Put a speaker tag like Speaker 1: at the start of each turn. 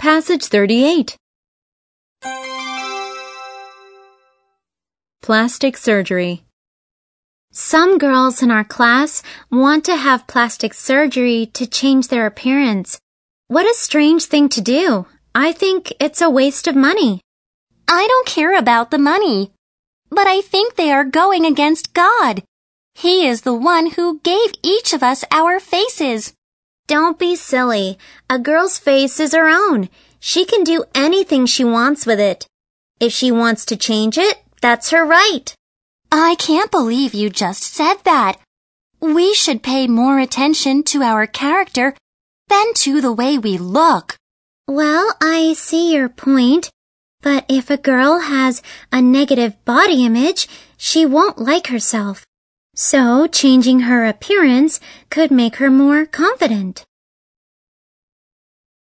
Speaker 1: Passage 38. Plastic surgery.
Speaker 2: Some girls in our class want to have plastic surgery to change their appearance. What a strange thing to do. I think it's a waste of money.
Speaker 3: I don't care about the money, but I think they are going against God. He is the one who gave each of us our faces.
Speaker 2: Don't be silly. A girl's face is her own. She can do anything she wants with it. If she wants to change it, that's her right.
Speaker 3: I can't believe you just said that. We should pay more attention to our character than to the way we look.
Speaker 2: Well, I see your point. But if a girl has a negative body image, she won't like herself. So changing her appearance could make her more confident.